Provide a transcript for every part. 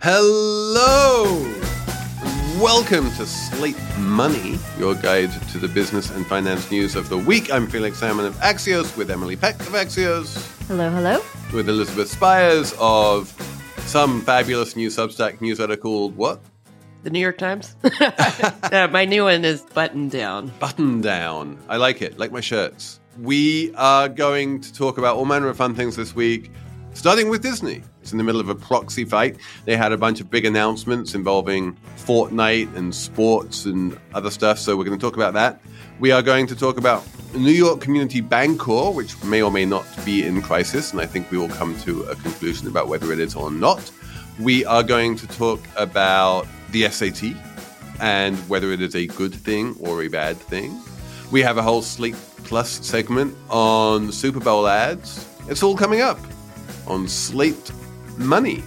Hello! Welcome to Slate Money, your guide to the business and finance news of the week. I'm Felix Salmon of Axios with Emily Peck of Axios. Hello, hello. With Elizabeth Spires of some fabulous new Substack newsletter called what? The New York Times? My new one is Button Down. Button Down. I like it, like my shirts. We are going to talk about all manner of fun things this week, starting with Disney. It's in the middle of a proxy fight. They had a bunch of big announcements involving Fortnite and sports and other stuff, so we're going to talk about that. We are going to talk about New York Community Bancorp, which may or may not be in crisis, and I think we will come to a conclusion about whether it is or not. We are going to talk about the SAT and whether it is a good thing or a bad thing. We have a whole Slate Plus segment on Super Bowl ads. It's all coming up on Slate Money.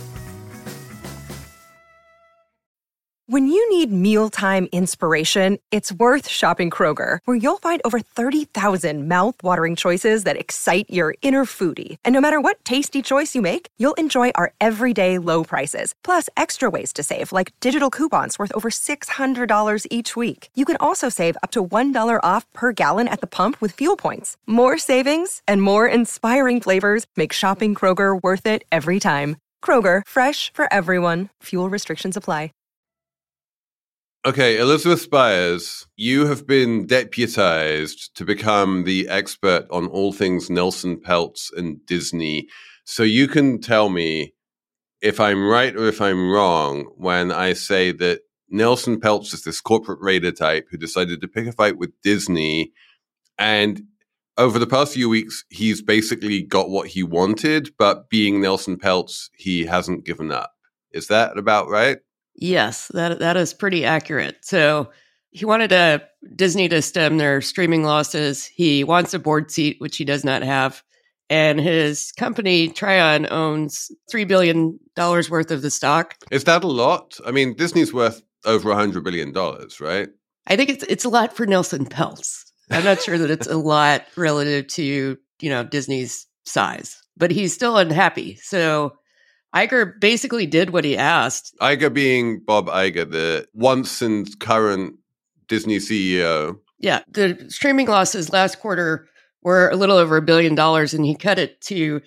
When you need mealtime inspiration, it's worth shopping Kroger, where you'll find over 30,000 mouth-watering choices that excite your inner foodie. And no matter what tasty choice you make, you'll enjoy our everyday low prices, plus extra ways to save, like digital coupons worth over $600 each week. You can also save up to $1 off per gallon at the pump with fuel points. More savings and more inspiring flavors make shopping Kroger worth it every time. Kroger, fresh for everyone. Fuel restrictions apply. Okay, Elizabeth Spires, you have been deputized to become the expert on all things Nelson Peltz and Disney. So you can tell me if I'm right or if I'm wrong when I say that Nelson Peltz is this corporate raider type who decided to pick a fight with Disney. And over the past few weeks, he's basically got what he wanted, but being Nelson Peltz, he hasn't given up. Is that about right? Yes, that is pretty accurate. So he wanted Disney to stem their streaming losses. He wants a board seat, which he does not have. And his company, Trion, owns $3 billion worth of the stock. Is that a lot? I mean, Disney's worth over $100 billion, right? I think it's a lot for Nelson Peltz. I'm not sure that it's a lot relative to, Disney's size. But he's still unhappy. So Iger basically did what he asked. Iger being Bob Iger, the once and current Disney CEO. Yeah, the streaming losses last quarter were a little over $1 billion, and he cut it to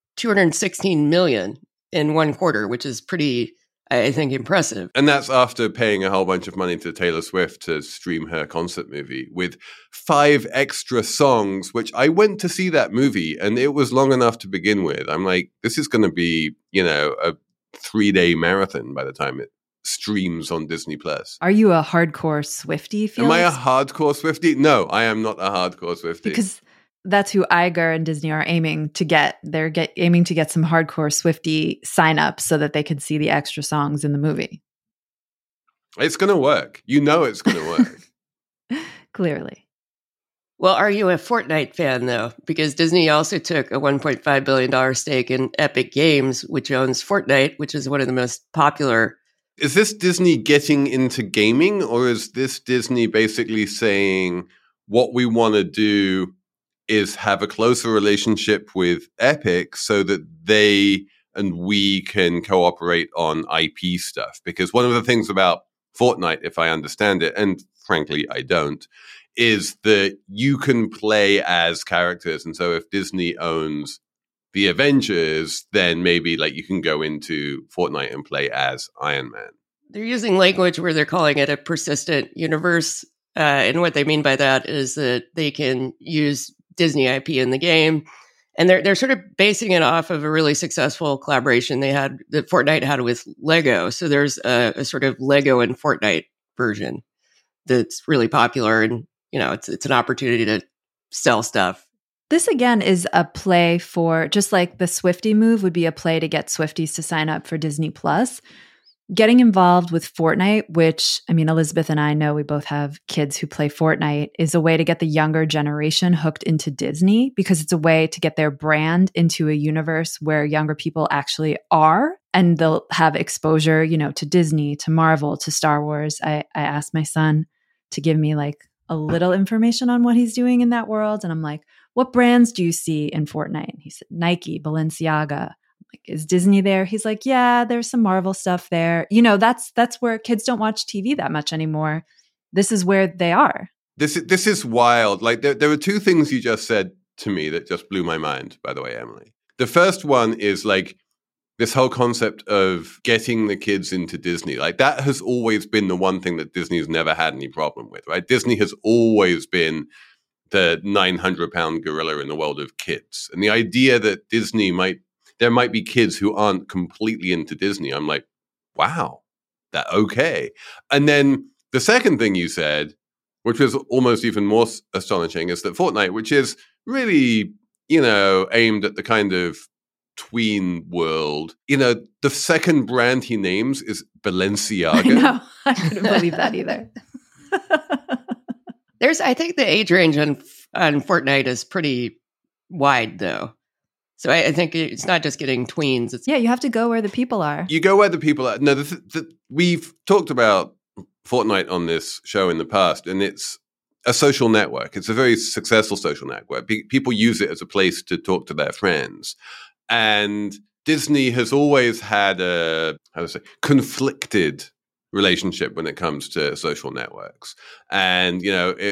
$216 million in one quarter, which is pretty, I think, impressive. And that's after paying a whole bunch of money to Taylor Swift to stream her concert movie with 5 extra songs, which I went to see that movie, and it was long enough to begin with. I'm like, this is going to be, a 3-day marathon by the time it streams on Disney Plus. Are you a hardcore Swiftie, Felix? Am I a hardcore Swiftie? No, I am not a hardcore Swiftie. Because that's who Iger and Disney are aiming to get. They're aiming to get some hardcore Swiftie signups so that they can see the extra songs in the movie. It's going to work. You know it's going to work. Clearly. Well, are you a Fortnite fan, though? Because Disney also took a $1.5 billion stake in Epic Games, which owns Fortnite, which is one of the most popular. Is this Disney getting into gaming, or is this Disney basically saying what we want to do is have a closer relationship with Epic so that they and we can cooperate on IP stuff? Because one of the things about Fortnite, if I understand it, and frankly I don't, is that you can play as characters. And so if Disney owns the Avengers, then maybe you can go into Fortnite and play as Iron Man. They're using language where they're calling it a persistent universe. And what they mean by that is that they can use Disney IP in the game. And they're sort of basing it off of a really successful collaboration that Fortnite had with Lego. So there's a sort of Lego and Fortnite version that's really popular. And, it's an opportunity to sell stuff. This, again, is a play for, just like the Swiftie move would be a play to get Swifties to sign up for Disney Plus. Getting involved with Fortnite, which, Elizabeth and I know we both have kids who play Fortnite, is a way to get the younger generation hooked into Disney, because it's a way to get their brand into a universe where younger people actually are, and they'll have exposure, to Disney, to Marvel, to Star Wars. I asked my son to give me a little information on what he's doing in that world. And I'm like, what brands do you see in Fortnite? And he said, Nike, Balenciaga, like, is Disney there? He's like, yeah, there's some Marvel stuff there. You know, that's where kids don't watch TV that much anymore. This is where they are. This is wild. Like there were two things you just said to me that just blew my mind, by the way, Emily. The first one is like this whole concept of getting the kids into Disney. Like that has always been the one thing that Disney's never had any problem with, right? Disney has always been the 900-pound gorilla in the world of kids. And the idea that there might be kids who aren't completely into Disney, I'm like, wow, that okay. And then the second thing you said, which was almost even more astonishing, is that Fortnite, which is really, aimed at the kind of tween world, the second brand he names is Balenciaga. I know. I couldn't believe that either. I think the age range on Fortnite is pretty wide, though. So I think it's not just getting tweens. Yeah, you have to go where the people are. You go where the people are. No, we've talked about Fortnite on this show in the past, and it's a social network. It's a very successful social network. People use it as a place to talk to their friends. And Disney has always had a, conflicted relationship when it comes to social networks. And,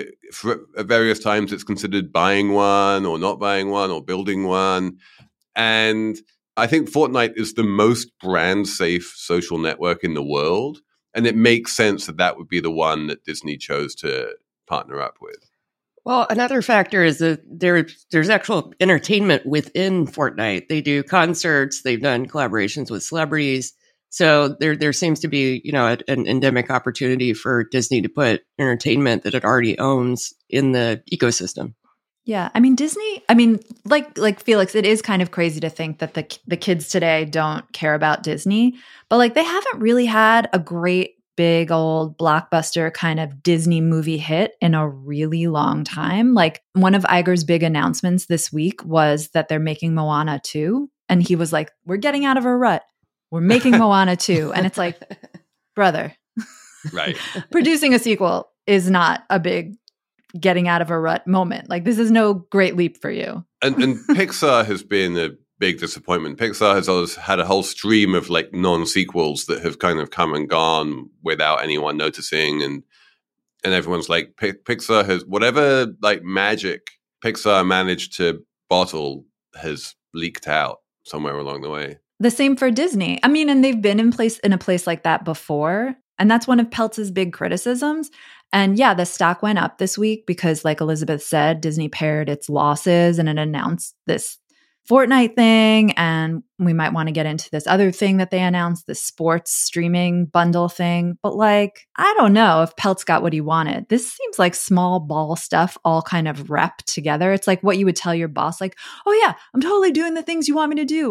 at various times it's considered buying one or not buying one or building one. And I think Fortnite is the most brand safe social network in the world. And it makes sense that would be the one that Disney chose to partner up with. Well, another factor is that there's actual entertainment within Fortnite. They do concerts. They've done collaborations with celebrities. So there seems to be, an endemic opportunity for Disney to put entertainment that it already owns in the ecosystem. Yeah. Disney, like Felix, it is kind of crazy to think that the kids today don't care about Disney, but like they haven't really had a great big old blockbuster kind of Disney movie hit in a really long time. Like one of Iger's big announcements this week was that they're making Moana 2. And he was like, we're getting out of a rut. We're making Moana 2. And it's like, brother, right? Producing a sequel is not a big getting out of a rut moment. Like this is no great leap for you. And Pixar has been a big disappointment. Pixar has always had a whole stream of like non-sequels that have kind of come and gone without anyone noticing. And everyone's like, Pixar has whatever like magic Pixar managed to bottle has leaked out somewhere along the way. The same for Disney. And they've been in a place like that before. And that's one of Peltz's big criticisms. And yeah, the stock went up this week because, like Elizabeth said, Disney pared its losses and it announced this Fortnite thing. And we might want to get into this other thing that they announced, the sports streaming bundle thing. But like, I don't know if Peltz got what he wanted. This seems like small ball stuff all kind of wrapped together. It's like what you would tell your boss, like, oh yeah, I'm totally doing the things you want me to do.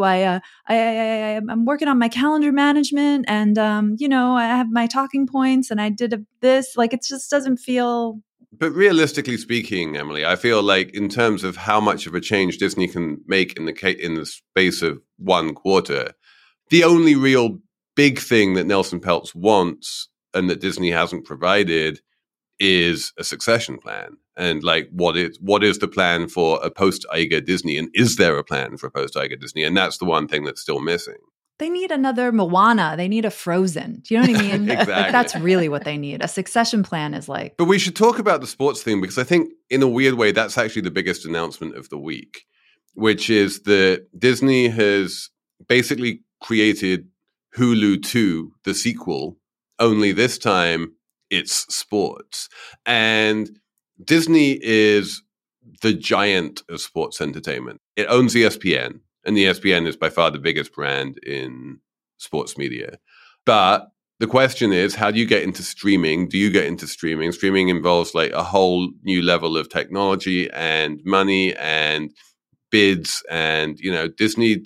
I'm working on my calendar management and, I have my talking points and I did this. Like, it just doesn't feel... But realistically speaking, Emily, I feel like in terms of how much of a change Disney can make in the space of one quarter, the only real big thing that Nelson Peltz wants and that Disney hasn't provided is a succession plan. And like, what is the plan for a post-Iger Disney? And is there a plan for a post-Iger Disney? And that's the one thing that's still missing. They need another Moana. They need a Frozen. Do you know what I mean? Exactly. Like, that's really what they need. A succession plan is like... But we should talk about the sports thing because I think in a weird way, that's actually the biggest announcement of the week, which is that Disney has basically created Hulu 2, the sequel, only this time it's sports. And Disney is the giant of sports entertainment. It owns ESPN. And ESPN is by far the biggest brand in sports media. But the question is, how do you get into streaming? Do you get into streaming? Streaming involves like a whole new level of technology and money and bids. And, Disney,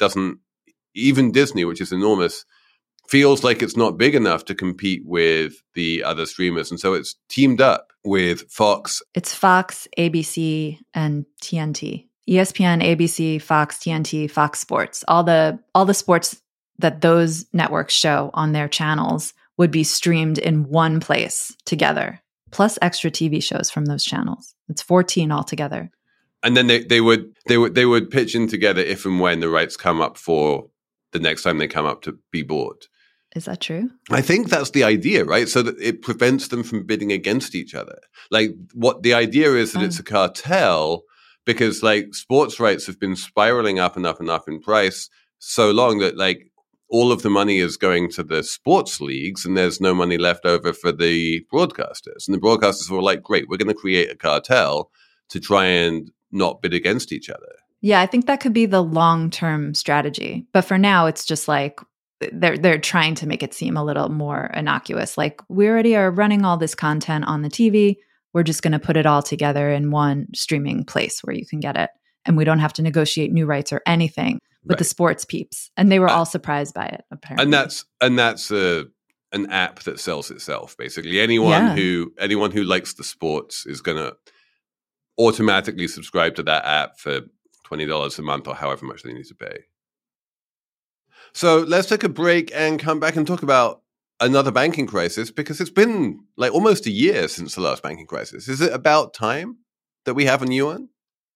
which is enormous, feels like it's not big enough to compete with the other streamers. And so it's teamed up with Fox. It's Fox, ABC, and TNT. ESPN, ABC, Fox, TNT, Fox Sports, all the sports that those networks show on their channels would be streamed in one place together, plus extra TV shows from those channels. It's 14 altogether. And then they would pitch in together if and when the rights come up for the next time they come up to be bought. Is that true? I think that's the idea, right? So that it prevents them from bidding against each other. Like what the idea is that it's a cartel because like sports rights have been spiraling up and up and up in price so long that like all of the money is going to the sports leagues and there's no money left over for the broadcasters. And the broadcasters were like, great, we're going to create a cartel to try and not bid against each other. Yeah, I think that could be the long-term strategy. But for now, it's just like they're trying to make it seem a little more innocuous. Like we already are running all this content on the TV. We're just going to put it all together in one streaming place where you can get it. And we don't have to negotiate new rights or anything with the sports peeps. And they were all surprised by it, apparently. And that's an app that sells itself, basically. Anyone who likes the sports is going to automatically subscribe to that app for $20 a month or however much they need to pay. So let's take a break and come back and talk about another banking crisis because it's been like almost a year since the last banking crisis. Is it about time that we have a new one?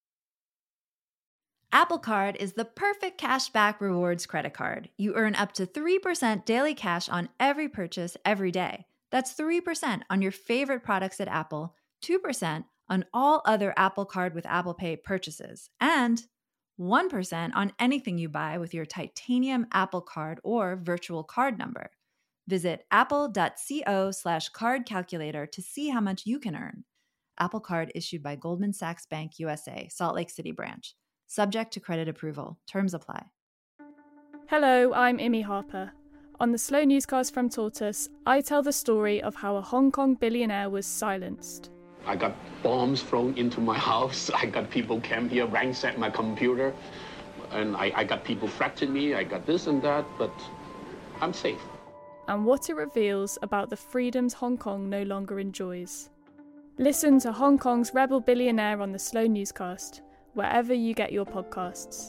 Apple Card is the perfect cashback rewards credit card. You earn up to 3% daily cash on every purchase every day. That's 3% on your favorite products at Apple, 2% on all other Apple Card with Apple Pay purchases, and 1% on anything you buy with your titanium Apple Card or virtual card number. Visit apple.co/card calculator to see how much you can earn. Apple Card issued by Goldman Sachs Bank USA, Salt Lake City branch. Subject to credit approval. Terms apply. Hello, I'm Imi Harper. On the Slow Newscast from Tortoise, I tell the story of how a Hong Kong billionaire was silenced. I got bombs thrown into my house. I got people came here, ransacked my computer. And I got people threatening me. I got this and that, but I'm safe. And what it reveals about the freedoms Hong Kong no longer enjoys. Listen to Hong Kong's rebel billionaire on the Slow Newscast, wherever you get your podcasts.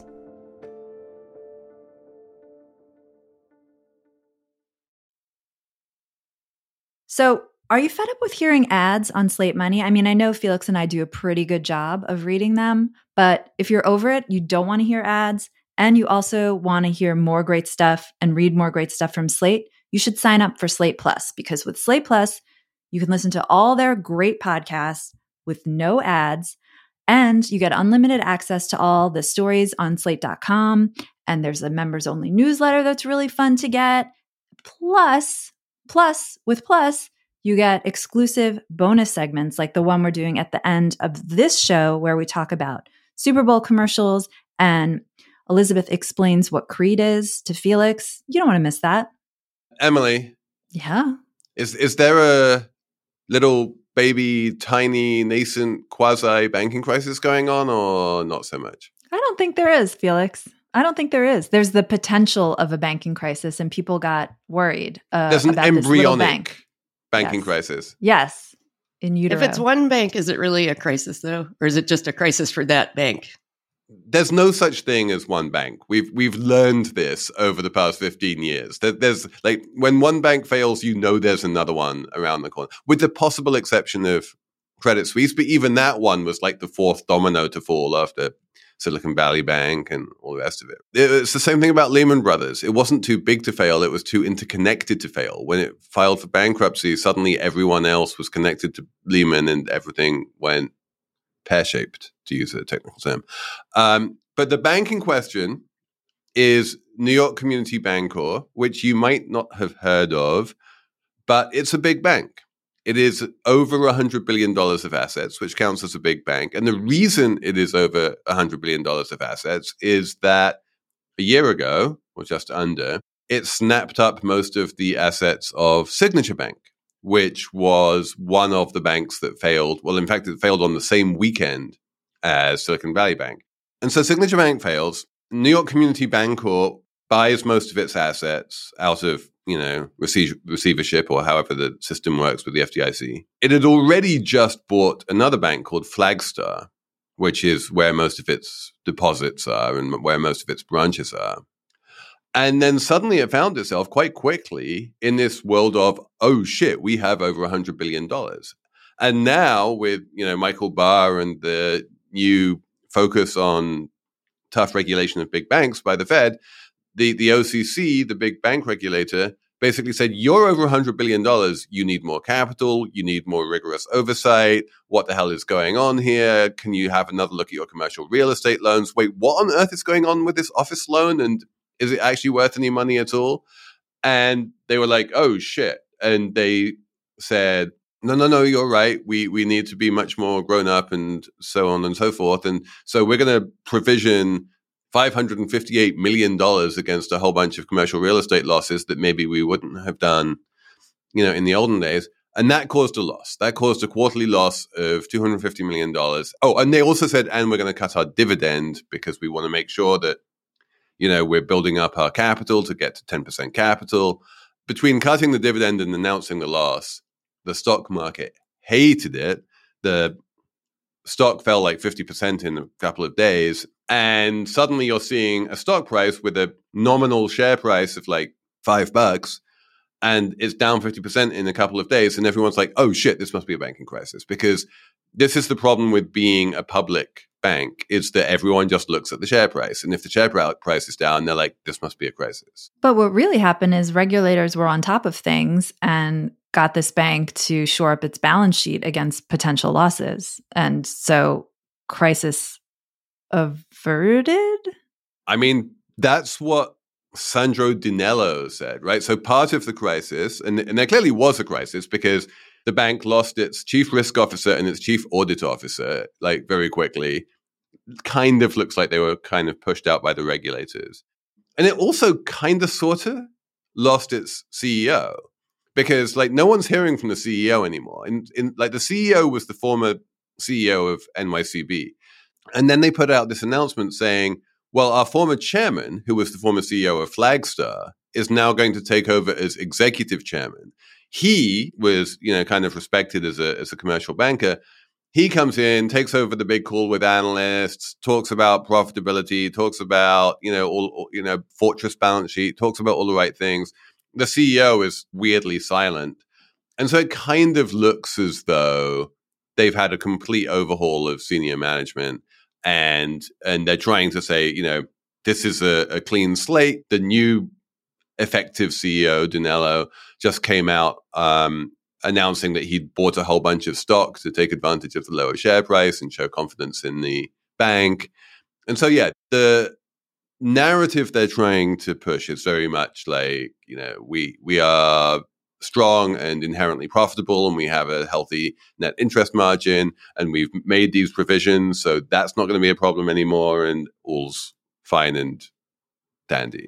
So, are you fed up with hearing ads on Slate Money? I mean, I know Felix and I do a pretty good job of reading them, but if you're over it, you don't want to hear ads, and you also want to hear more great stuff and read more great stuff from Slate, you should sign up for Slate Plus, because with Slate Plus, you can listen to all their great podcasts with no ads, and you get unlimited access to all the stories on slate.com, and there's a members-only newsletter that's really fun to get. Plus, you get exclusive bonus segments like the one we're doing at the end of this show where we talk about Super Bowl commercials and Elizabeth explains what Creed is to Felix. You don't want to miss that. Emily. Yeah? Is there a little baby, tiny, nascent quasi-banking crisis going on or not so much? I don't think there is, Felix. I don't think there is. There's the potential of a banking crisis, and people got worried There's an about embryonic banking crisis. Yes, in utero. If it's one bank, is it really a crisis, though? Or is it just a crisis for that bank? There's no such thing as one bank. We've learned this over the past 15 years. There's like when one bank fails, you know there's another one around the corner, with the possible exception of Credit Suisse. But even that one was like the fourth domino to fall after Silicon Valley Bank and all the rest of it. It's the same thing about Lehman Brothers. It wasn't too big to fail. It was too interconnected to fail. When it filed for bankruptcy, suddenly everyone else was connected to Lehman and everything went pear-shaped, to use a technical term. But the banking question is New York Community Bancorp, which you might not have heard of, but it's a big bank. It is over $100 billion of assets, which counts as a big bank. And the reason it is over $100 billion of assets is that a year ago, or just under, it snapped up most of the assets of Signature Bank, which was one of the banks that failed. Well, in fact, it failed on the same weekend as Silicon Valley Bank. And so Signature Bank fails. New York Community Bancorp buys most of its assets out of, receivership or however the system works with the FDIC. It had already just bought another bank called Flagstar, which is where most of its deposits are and where most of its branches are. And then suddenly it found itself quite quickly in this world of, oh shit, we have over $100 billion. And now with, Michael Barr and the new focus on tough regulation of big banks by the Fed, the OCC, the big bank regulator, basically said, you're over $100 billion. You need more capital. You need more rigorous oversight. What the hell is going on here? Can you have another look at your commercial real estate loans? Wait, what on earth is going on with this office loan? And is it actually worth any money at all? And they were like, oh, shit. And they said, no, you're right. We need to be much more grown up and so on and so forth. And so we're going to provision $558 million against a whole bunch of commercial real estate losses that maybe we wouldn't have done, in the olden days. And that caused a loss. That caused a quarterly loss of $250 million. Oh, and they also said, and we're going to cut our dividend because we want to make sure that, we're building up our capital to get to 10% capital. Between cutting the dividend and announcing the loss, the stock market hated it. The stock fell like 50% in a couple of days. And suddenly you're seeing a stock price with a nominal share price of like $5, and it's down 50% in a couple of days. And everyone's like, oh shit, this must be a banking crisis. Because this is the problem with being a public bank, is that everyone just looks at the share price. And if the share price is down, they're like, this must be a crisis. But what really happened is regulators were on top of things and got this bank to shore up its balance sheet against potential losses. And so crisis averted? I mean, that's what Sandro Dinello said, right? So part of the crisis, and there clearly was a crisis because the bank lost its chief risk officer and its chief audit officer, like very quickly. Kind of looks like they were kind of pushed out by the regulators. And it also kind of sort of lost its CEO because like no one's hearing from the CEO anymore. And like the CEO was the former CEO of NYCB. And then they put out this announcement saying, well, our former chairman, who was the former CEO of Flagstar, is now going to take over as executive chairman. He was, kind of respected as a commercial banker. He comes in, takes over the big call with analysts, talks about profitability, talks about, fortress balance sheet, talks about all the right things. The CEO is weirdly silent. And so it kind of looks as though they've had a complete overhaul of senior management. And they're trying to say, this is a clean slate. The new effective CEO, Dinello, just came out announcing that he'd bought a whole bunch of stock to take advantage of the lower share price and show confidence in the bank. And so, yeah, the narrative they're trying to push is very much like, we are strong and inherently profitable, and we have a healthy net interest margin, and we've made these provisions, so that's not going to be a problem anymore, and all's fine and dandy.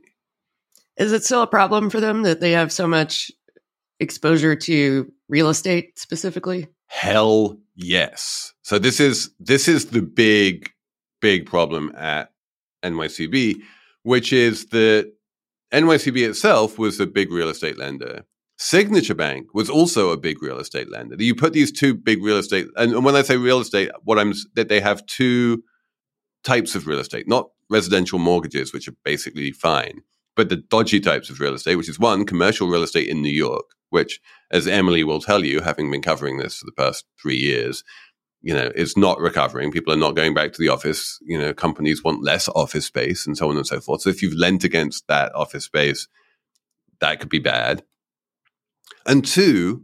Is it still a problem for them that they have so much exposure to real estate specifically? Hell yes. So this is the big problem at NYCB, which is that NYCB itself was a big real estate lender. Signature Bank was also a big real estate lender. You put these two big real estate, and when I say real estate, that they have two types of real estate, not residential mortgages, which are basically fine, but the dodgy types of real estate, which is one, commercial real estate in New York, which, as Emily will tell you, having been covering this for the past 3 years, is not recovering. People are not going back to the office. Companies want less office space and so on and so forth. So if you've lent against that office space, that could be bad. And two,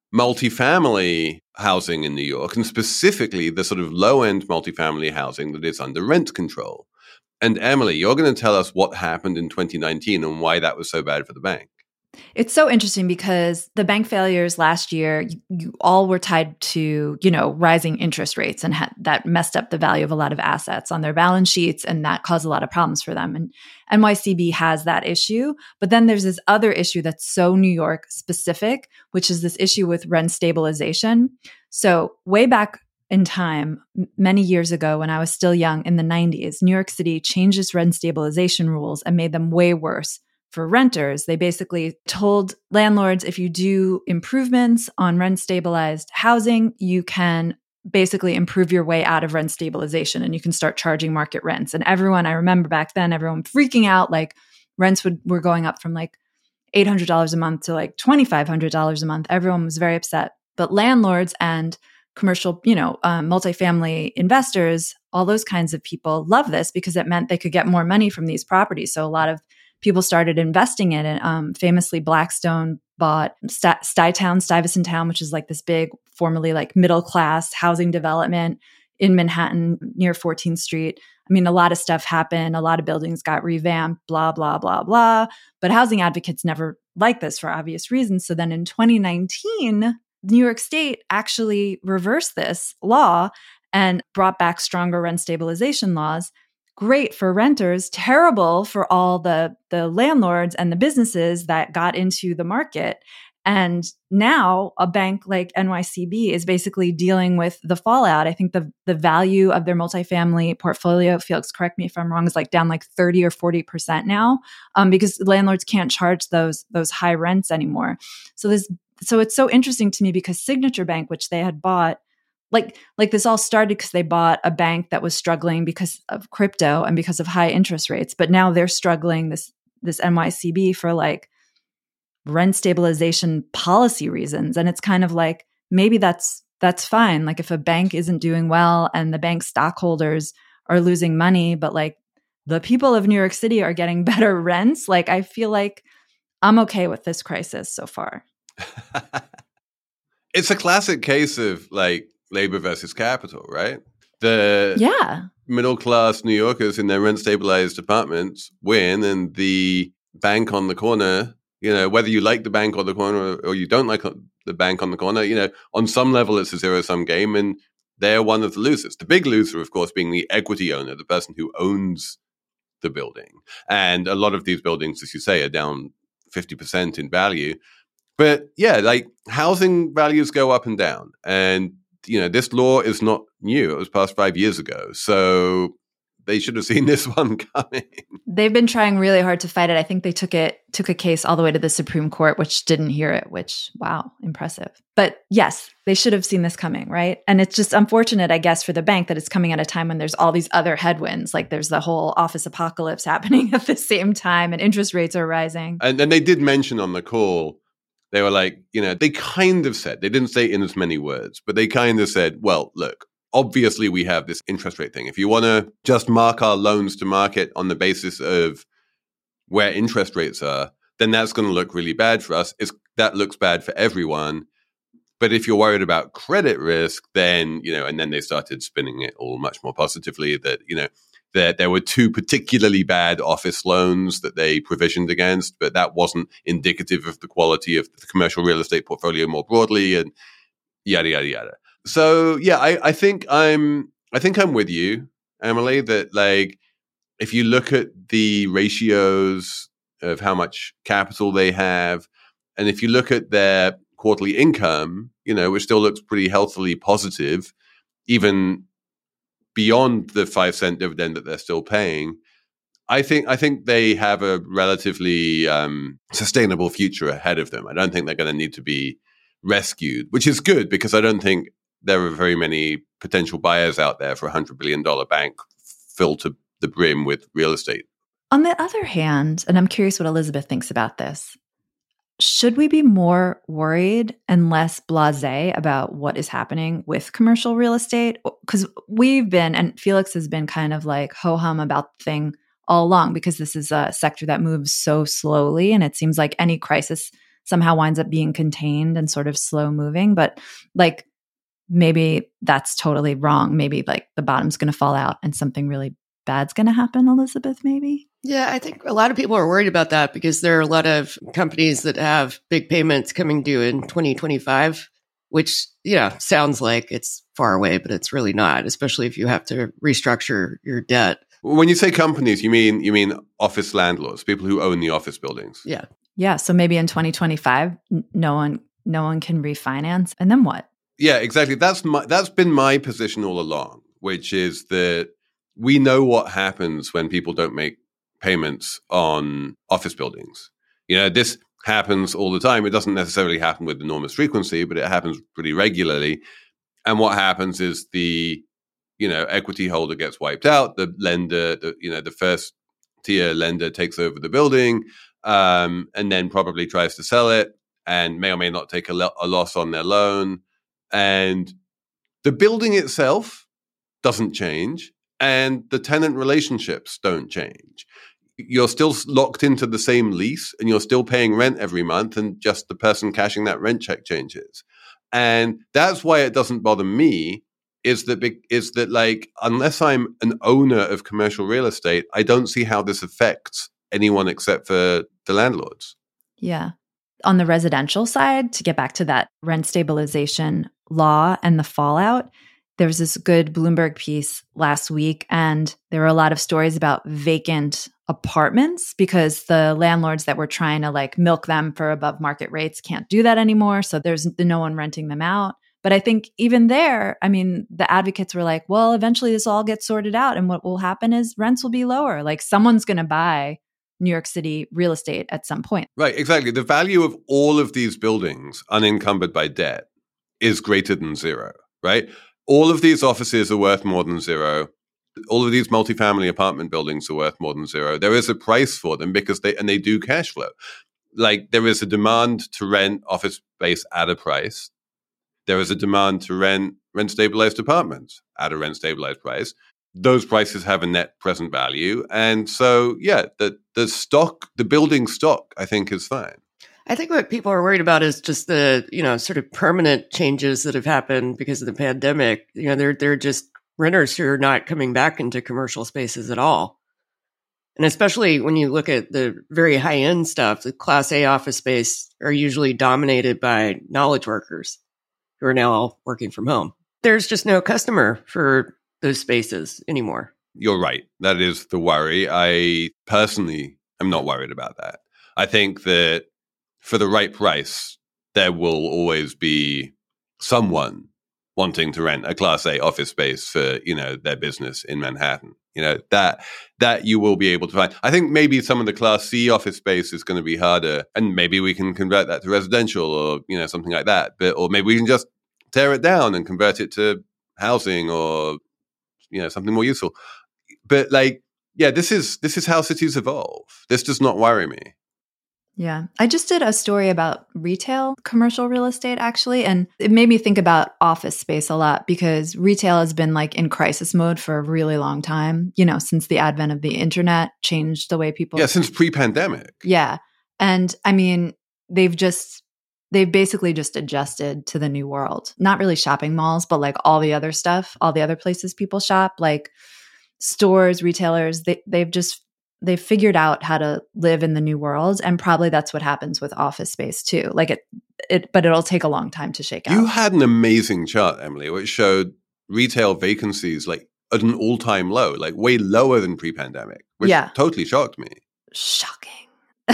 multifamily housing in New York, and specifically the sort of low-end multifamily housing that is under rent control. And Emily, you're going to tell us what happened in 2019 and why that was so bad for the bank. It's so interesting because the bank failures last year, you all were tied to, rising interest rates, and that messed up the value of a lot of assets on their balance sheets, and that caused a lot of problems for them. And NYCB has that issue. But then there's this other issue that's so New York specific, which is this issue with rent stabilization. So way back in time, many years ago, when I was still young in the 90s, New York City changed its rent stabilization rules and made them way worse for renters. They basically told landlords, if you do improvements on rent stabilized housing, you can basically improve your way out of rent stabilization and you can start charging market rents. And I remember back then, everyone freaking out, like rents were going up from like $800 a month to like $2,500 a month. Everyone was very upset. But landlords and commercial, multifamily investors, all those kinds of people love this because it meant they could get more money from these properties. So a lot of people started investing in it. Famously, Blackstone bought Stuyvesant Town, which is like this big, formerly like middle class housing development in Manhattan near 14th Street. I mean, a lot of stuff happened. A lot of buildings got revamped, blah, blah, blah, blah. But housing advocates never liked this for obvious reasons. So then in 2019, New York State actually reversed this law and brought back stronger rent stabilization laws. Great for renters, terrible for all the landlords and the businesses that got into the market. And now a bank like NYCB is basically dealing with the fallout. I think the value of their multifamily portfolio, Felix, correct me if I'm wrong, is like down like 30 or 40% now, because landlords can't charge those high rents anymore. So it's so interesting to me because Signature Bank, which they had bought, like this all started because they bought a bank that was struggling because of crypto and because of high interest rates. But now they're struggling, this NYCB, for like rent stabilization policy reasons. And it's kind of like, maybe that's fine. Like if a bank isn't doing well and the bank stockholders are losing money, but like the people of New York City are getting better rents, like I feel like I'm okay with this crisis so far. It's a classic case of like labor versus capital, right? The middle class New Yorkers in their rent stabilized apartments win, and the bank on the corner, you know, whether you like the bank on the corner or you don't like the bank on the corner, you know, on some level it's a zero-sum game, and they're one of the losers. The big loser, of course, being the equity owner, the person who owns the building. And a lot of these buildings, as you say, are down 50% in value. But yeah, like housing values go up and down. And, you know, this law is not new. It was passed 5 years ago. So they should have seen this one coming. They've been trying really hard to fight it. I think they took a case all the way to the Supreme Court, which didn't hear it, which, wow, impressive. But yes, they should have seen this coming, right? And it's just unfortunate, I guess, for the bank that it's coming at a time when there's all these other headwinds. Like there's the whole office apocalypse happening at the same time and interest rates are rising. And then they did mention on the call, they were like, you know, they kind of said, they didn't say it in as many words, but they kind of said, well, look, obviously we have this interest rate thing. If you want to just mark our loans to market on the basis of where interest rates are, then that's going to look really bad for us. That looks bad for everyone. But if you're worried about credit risk, then, you know, and then they started spinning it all much more positively that, you know, that there were two particularly bad office loans that they provisioned against, but that wasn't indicative of the quality of the commercial real estate portfolio more broadly, and yada, yada, yada. So yeah, I think I'm with you, Emily, that like if you look at the ratios of how much capital they have, and if you look at their quarterly income, you know, which still looks pretty healthily positive, even beyond the 5-cent dividend that they're still paying, I think they have a relatively sustainable future ahead of them. I don't think they're going to need to be rescued, which is good because I don't think there are very many potential buyers out there for a $100 billion bank filled to the brim with real estate. On the other hand, and I'm curious what Elizabeth thinks about this, should we be more worried and less blasé about what is happening with commercial real estate? Because we've been, and Felix has been kind of like ho-hum about the thing all along because this is a sector that moves so slowly and it seems like any crisis somehow winds up being contained and sort of slow moving. But like maybe that's totally wrong. Maybe like the bottom's going to fall out and something really bad's going to happen, Elizabeth, maybe? Yeah, I think a lot of people are worried about that because there are a lot of companies that have big payments coming due in 2025, which, yeah, sounds like it's far away, but it's really not, especially if you have to restructure your debt. When you say companies, you mean office landlords, people who own the office buildings. Yeah. Yeah. So maybe in 2025, no one can refinance. And then what? Yeah, exactly. That's been my position all along, which is that we know what happens when people don't make payments on office buildings. You know, this happens all the time. It doesn't necessarily happen with enormous frequency, but it happens pretty regularly. And what happens is the, you know, equity holder gets wiped out. The lender, the first tier lender takes over the building, and then probably tries to sell it and may or may not take a loss on their loan. And the building itself doesn't change. And the tenant relationships don't change. you're still locked into the same lease and you're still paying rent every month, and just the person cashing that rent check changes. And that's why it doesn't bother me, is that like, unless I'm an owner of commercial real estate, I don't see how this affects anyone except for the landlords. Yeah. On the residential side, to get back to that rent stabilization law and the fallout, there was this good Bloomberg piece last week, and there were a lot of stories about vacant apartments because the landlords that were trying to like milk them for above market rates can't do that anymore. So there's no one renting them out. But I think even there, I mean, the advocates were like, well, eventually this all gets sorted out. And what will happen is rents will be lower. Like someone's going to buy New York City real estate at some point. Right, exactly. The value of all of these buildings unencumbered by debt is greater than zero, right? All of these offices are worth more than zero. All of these multifamily apartment buildings are worth more than zero. There is a price for them because they do cash flow. Like there is a demand to rent office space at a price. There is a demand to rent stabilized apartments at a rent stabilized price. Those prices have a net present value. And so, yeah, the building stock, I think, is fine. I think what people are worried about is just the, sort of permanent changes that have happened because of the pandemic. They're just renters who are not coming back into commercial spaces at all. And especially when you look at the very high-end stuff, the Class A office space are usually dominated by knowledge workers who are now all working from home. There's just no customer for those spaces anymore. You're right. That is the worry. I personally am not worried about that. I think that for the right price, there will always be someone wanting to rent a Class A office space for, their business in Manhattan. That you will be able to find. I think maybe some of the Class C office space is going to be harder, and maybe we can convert that to residential or, something like that. Or maybe we can just tear it down and convert it to housing or, something more useful. But this is how cities evolve. This does not worry me. Yeah. I just did a story about retail commercial real estate, actually, and it made me think about office space a lot because retail has been like in crisis mode for a really long time, since the advent of the internet changed the way people... Yeah, since pre-pandemic. Yeah. And I mean, they've basically just adjusted to the new world. Not really shopping malls, but like all the other stuff, all the other places people shop, like stores, retailers, they've figured out how to live in the new world. And probably that's what happens with office space too. Like but it'll take a long time to shake out. You had an amazing chart, Emily, which showed retail vacancies like at an all-time low, like way lower than pre-pandemic, which totally shocked me. Shocking.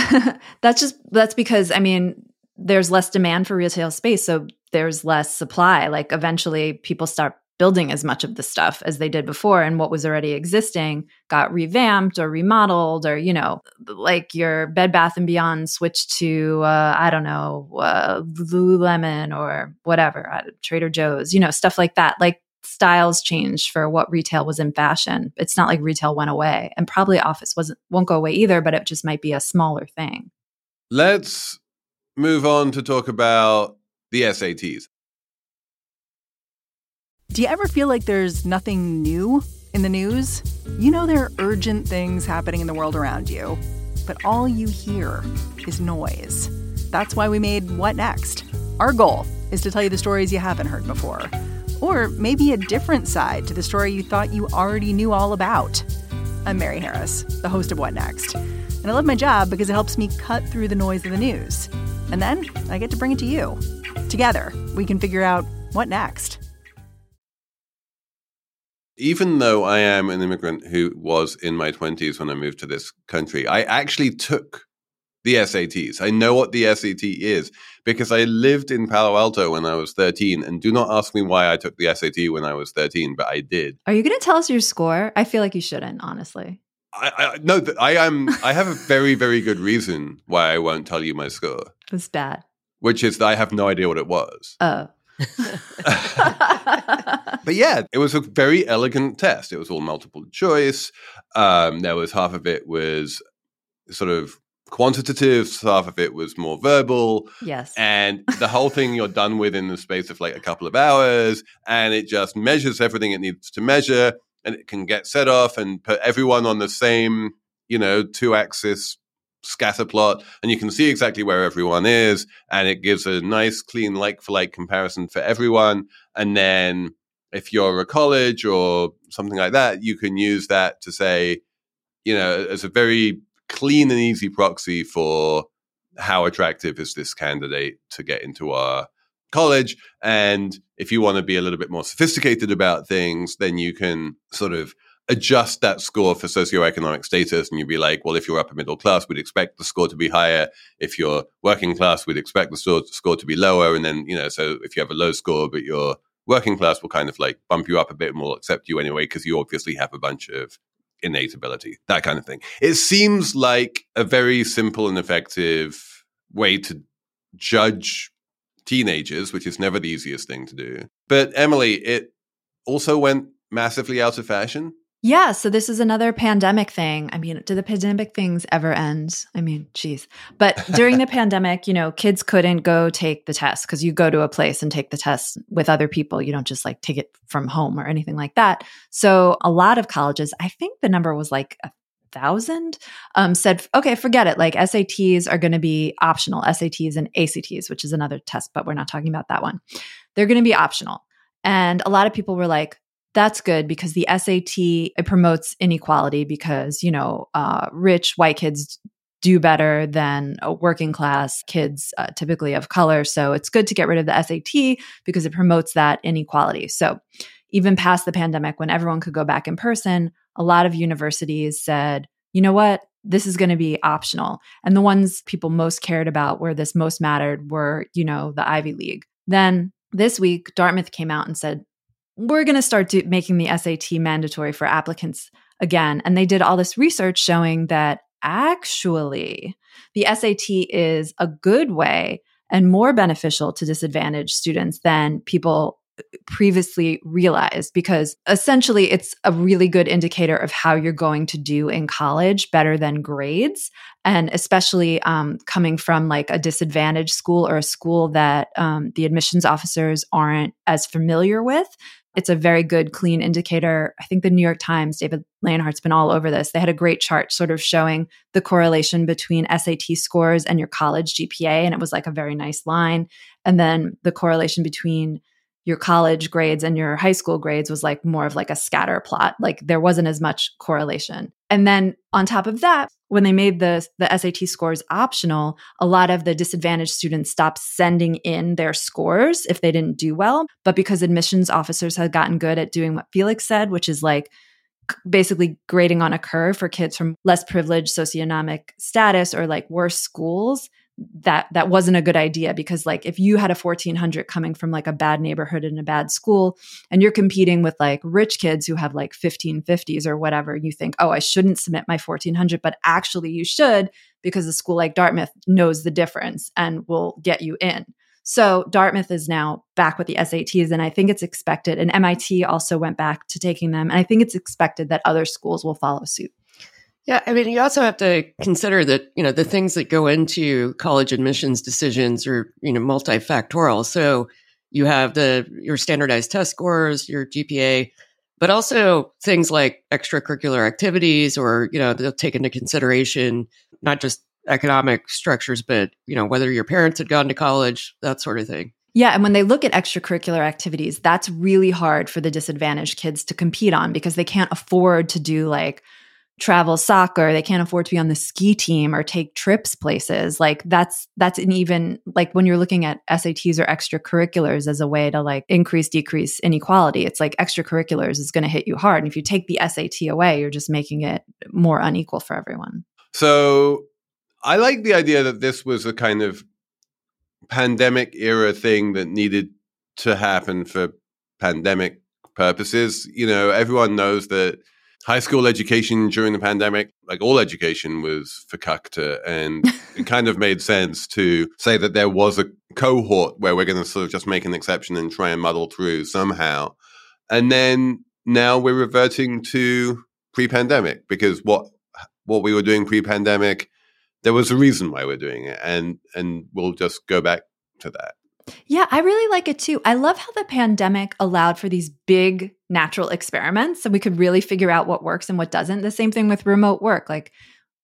That's because, I mean, there's less demand for retail space. So there's less supply. Like eventually people start building as much of the stuff as they did before, and what was already existing got revamped or remodeled, or like your Bed Bath & Beyond switched to Lululemon or whatever, Trader Joe's, stuff like that. Like styles changed for what retail was in fashion. It's not like retail went away, and probably office won't go away either, but it just might be a smaller thing. Let's move on to talk about the SATs. Do you ever feel like there's nothing new in the news? There are urgent things happening in the world around you, but all you hear is noise. That's why we made What Next? Our goal is to tell you the stories you haven't heard before, or maybe a different side to the story you thought you already knew all about. I'm Mary Harris, the host of What Next? And I love my job because it helps me cut through the noise of the news. And then I get to bring it to you. Together, we can figure out what next. Even though I am an immigrant who was in my 20s when I moved to this country, I actually took the SATs. I know what the SAT is because I lived in Palo Alto when I was 13. And do not ask me why I took the SAT when I was 13, but I did. Are you going to tell us your score? I feel like you shouldn't, honestly. I have a very, very good reason why I won't tell you my score. It's bad. Which is that I have no idea what it was. Oh. But yeah, it was a very elegant test. It was all multiple choice. There was half of it was sort of quantitative, half of it was more verbal. Yes. And the whole thing you're done with in the space of like a couple of hours, and it just measures everything it needs to measure, and it can get set off and put everyone on the same 2-axis scatter plot, and you can see exactly where everyone is, and it gives a nice, clean, like-for-like comparison for everyone. And then if you're a college or something like that, you can use that to say, as a very clean and easy proxy for how attractive is this candidate to get into our college. And if you want to be a little bit more sophisticated about things, then you can sort of adjust that score for socioeconomic status. And you'd be like, well, if you're upper middle class, we'd expect the score to be higher. If you're working class, we'd expect the score to be lower. And then, so if you have a low score, but you're working class, we'll kind of like bump you up a bit and we'll accept you anyway, because you obviously have a bunch of innate ability, that kind of thing. It seems like a very simple and effective way to judge teenagers, which is never the easiest thing to do. But Emily, it also went massively out of fashion. Yeah, so this is another pandemic thing. I mean, do the pandemic things ever end? I mean, geez. But during the pandemic, kids couldn't go take the test because you go to a place and take the test with other people. You don't just like take it from home or anything like that. So a lot of colleges, I think the number was like 1,000, said, okay, forget it. Like SATs are going to be optional, SATs and ACTs, which is another test, but we're not talking about that one. They're going to be optional. And a lot of people were like, that's good because the SAT, it promotes inequality because, rich white kids do better than working class kids, typically of color. So it's good to get rid of the SAT because it promotes that inequality. So even past the pandemic, when everyone could go back in person, a lot of universities said, you know what, this is going to be optional. And the ones people most cared about where this most mattered were, the Ivy League. Then this week, Dartmouth came out and said, we're going to start making the SAT mandatory for applicants again. And they did all this research showing that actually the SAT is a good way and more beneficial to disadvantaged students than people previously realized, because essentially it's a really good indicator of how you're going to do in college, better than grades. And especially coming from like a disadvantaged school or a school that the admissions officers aren't as familiar with. It's a very good, clean indicator. I think the New York Times, David Leonhardt's been all over this. They had a great chart sort of showing the correlation between SAT scores and your college GPA. And it was like a very nice line. And then the correlation between your college grades and your high school grades was like more of like a scatter plot. Like there wasn't as much correlation. And then on top of that, when they made the SAT scores optional, a lot of the disadvantaged students stopped sending in their scores if they didn't do well. But because admissions officers had gotten good at doing what Felix said, which is like basically grading on a curve for kids from less privileged socioeconomic status or like worse schools, that wasn't a good idea, because like if you had a 1400 coming from like a bad neighborhood in a bad school and you're competing with like rich kids who have like 1550s or whatever, you think, oh, I shouldn't submit my 1400, but actually you should, because a school like Dartmouth knows the difference and will get you in. So Dartmouth is now back with the SATs, and I think it's expected, and MIT also went back to taking them, and I think it's expected that other schools will follow suit. Yeah, I mean, you also have to consider that, the things that go into college admissions decisions are, multifactorial. So you have your standardized test scores, your GPA, but also things like extracurricular activities, or, they'll take into consideration not just economic structures, but, whether your parents had gone to college, that sort of thing. Yeah. And when they look at extracurricular activities, that's really hard for the disadvantaged kids to compete on, because they can't afford to do like travel soccer. They can't afford to be on the ski team or take trips places. Like that's an even, like when you're looking at SATs or extracurriculars as a way to like decrease inequality, it's like extracurriculars is going to hit you hard. And if you take the SAT away, you're just making it more unequal for everyone. So I like the idea that this was a kind of pandemic era thing that needed to happen for pandemic purposes. Everyone knows that high school education during the pandemic, like all education, was fakakta, and it kind of made sense to say that there was a cohort where we're going to sort of just make an exception and try and muddle through somehow. And then now we're reverting to pre-pandemic, because what we were doing pre-pandemic, there was a reason why we're doing it, and we'll just go back to that. Yeah, I really like it too. I love how the pandemic allowed for these big natural experiments, so we could really figure out what works and what doesn't. The same thing with remote work. Like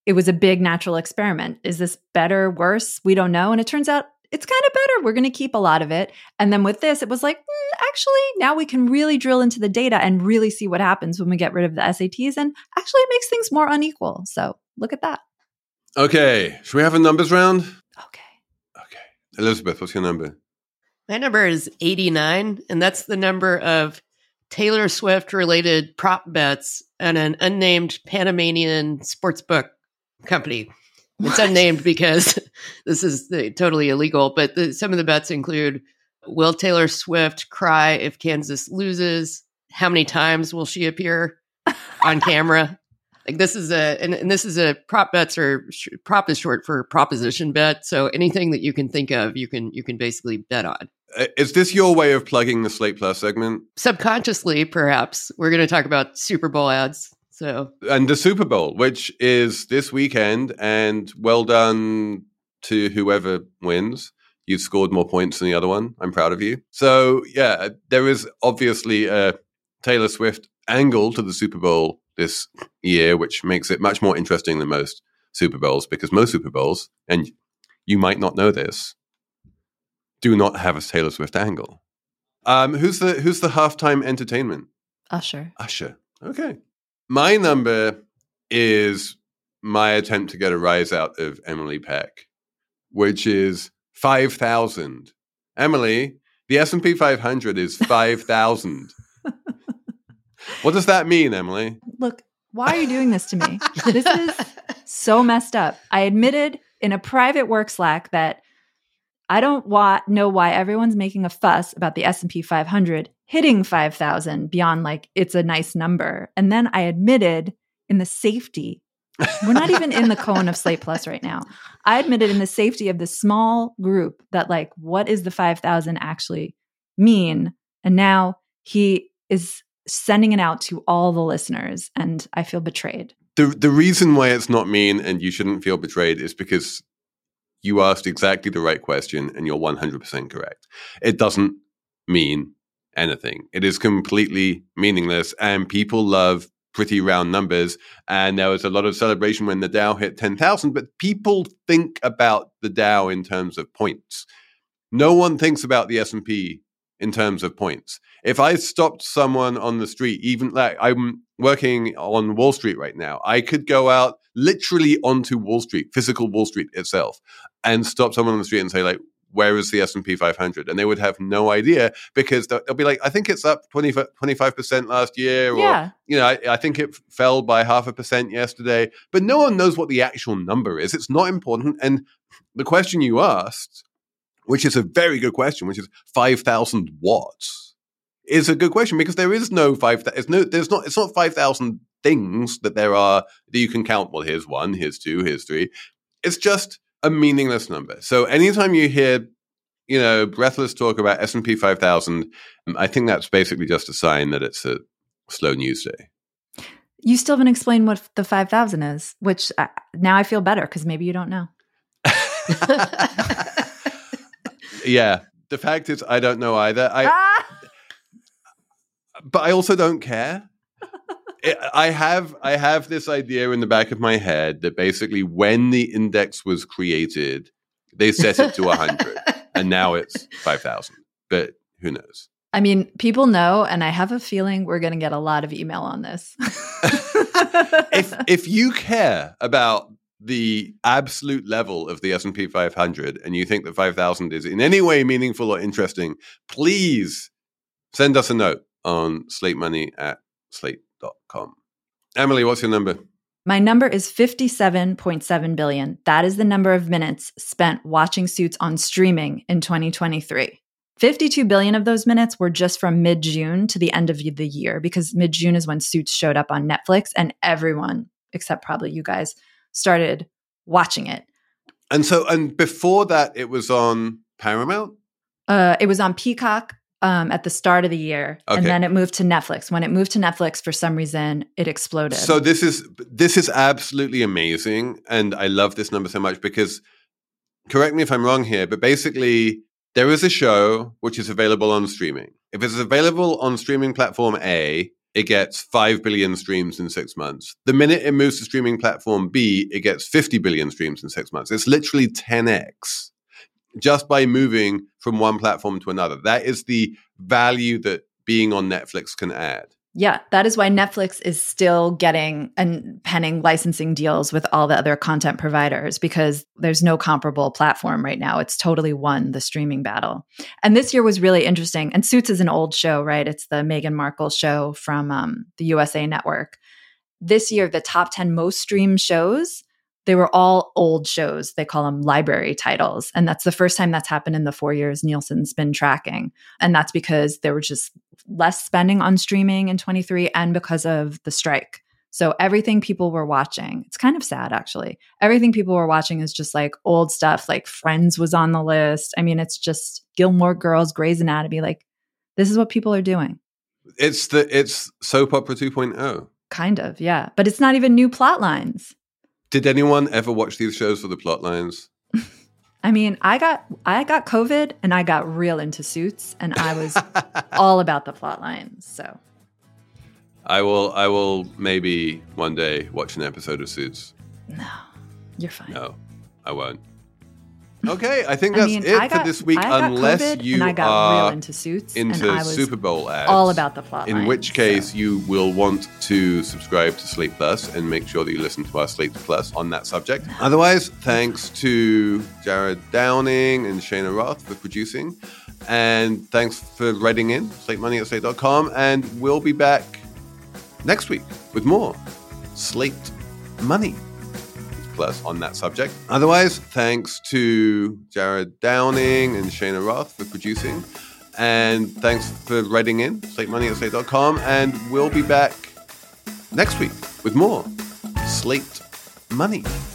it was a big natural experiment. Is this better, worse? We don't know. And it turns out it's kind of better. We're going to keep a lot of it. And then with this, it was like, actually, now we can really drill into the data and really see what happens when we get rid of the SATs. And actually, it makes things more unequal. So look at that. Okay. Should we have a numbers round? Okay. Elizabeth, what's your number? My number is 89, and that's the number of Taylor Swift-related prop bets at an unnamed Panamanian sportsbook company. It's unnamed because this is totally illegal, but some of the bets include, will Taylor Swift cry if Kansas loses? How many times will she appear on camera? Like this is this is a prop bets, or prop is short for proposition bet. So anything that you can think of, you can basically bet on. Is this your way of plugging the Slate Plus segment? Subconsciously, perhaps. We're going to talk about Super Bowl ads. And the Super Bowl, which is this weekend, and well done to whoever wins. You've scored more points than the other one. I'm proud of you. So, yeah, there is obviously a Taylor Swift angle to the Super Bowl this year, which makes it much more interesting than most Super Bowls, because most Super Bowls, and you might not know this, do not have a Taylor Swift angle. Who's the halftime entertainment? Usher. Okay. My number is my attempt to get a rise out of Emily Peck, which is 5,000. Emily, the S&P 500 is 5,000. What does that mean, Emily? Look, why are you doing this to me? This is so messed up. I admitted in a private work Slack that I don't know why everyone's making a fuss about the S&P 500 hitting 5,000 beyond like it's a nice number. And then I admitted in the safety, we're not even in the cone of Slate Plus right now. I admitted in the safety of the small group that like, what is the 5,000 actually mean? And now he is sending it out to all the listeners, and I feel betrayed. The reason why it's not mean and you shouldn't feel betrayed is because you asked exactly the right question and you're 100% correct. It doesn't mean anything. It is completely meaningless, and people love pretty round numbers. And there was a lot of celebration when the Dow hit 10,000, but people think about the Dow in terms of points. No one thinks about the S&P in terms of points. If I stopped someone on the street, even like I'm working on Wall Street right now, I could go out literally onto Wall Street, physical Wall Street itself, and stop someone on the street and say like, where is the S&P 500? And they would have no idea, because they'll be like, I think it's up 25% last year. Or, I think it fell by 0.5% yesterday. But no one knows what the actual number is. It's not important. And the question you asked, which is a very good question, which is 5,000 watts, is a good question, because there is no 5,000. It's not 5,000 things that there are that you can count. Well, here's 1, here's 2, here's 3. It's just a meaningless number. So anytime you hear, breathless talk about S&P 5,000, I think that's basically just a sign that it's a slow news day. You still haven't explained what the 5,000 is, which now I feel better because maybe you don't know. Yeah. The fact is, I don't know either. But I also don't care. I have this idea in the back of my head that basically when the index was created, they set it to 100 and now it's 5,000. But who knows? I mean, people know, and I have a feeling we're going to get a lot of email on this. If you care about the absolute level of the S&P 500 and you think that 5,000 is in any way meaningful or interesting, please send us a note on slatemoney@slate.com. Emily, what's your number? My number is 57.7 billion. That is the number of minutes spent watching Suits on streaming in 2023. 52 billion of those minutes were just from mid-June to the end of the year, because mid-June is when Suits showed up on Netflix and everyone, except probably you guys, started watching it. And before that, it was on Paramount? It was on Peacock at the start of the year, and then it moved to Netflix. When it moved to Netflix, for some reason, it exploded. So this is absolutely amazing, and I love this number so much because, correct me if I'm wrong here, but basically there is a show which is available on streaming. If it's available on streaming platform A, it gets 5 billion streams in 6 months. The minute it moves to streaming platform B, it gets 50 billion streams in 6 months. It's literally 10x just by moving from one platform to another. That is the value that being on Netflix can add. Yeah, that is why Netflix is still getting and penning licensing deals with all the other content providers, because there's no comparable platform right now. It's totally won the streaming battle. And this year was really interesting. And Suits is an old show, right? It's the Meghan Markle show from the USA Network. This year, the top 10 most streamed shows, they were all old shows. They call them library titles. And that's the first time that's happened in the 4 years Nielsen's been tracking. And that's because there was just less spending on streaming in 23 and because of the strike. So everything people were watching, it's kind of sad actually. Everything people were watching is just like old stuff, like Friends was on the list. I mean, it's just Gilmore Girls, Grey's Anatomy. Like, this is what people are doing. It's soap opera 2.0. Kind of, yeah. But it's not even new plot lines. Did anyone ever watch these shows for the plot lines? I mean, I got COVID and I got real into Suits and I was all about the plot lines. So I will maybe one day watch an episode of Suits. No, you're fine. No, I won't. Okay, I think that's it for this week. Unless you I got real into Suits into and I was Super Bowl ads, all about the plot in lines, which case you will want to subscribe to Slate Plus and make sure that you listen to our Slate Plus on that subject. Otherwise, thanks to Jared Downing and Shana Roth for producing, and thanks for writing in, slatemoney@slate.com, and we'll be back next week with more Slate Money Plus on that subject. Otherwise, thanks to Jared Downing and Shana Roth for producing, and thanks for writing in, slatemoney@slate.com, and we'll be back next week with more Slate Money.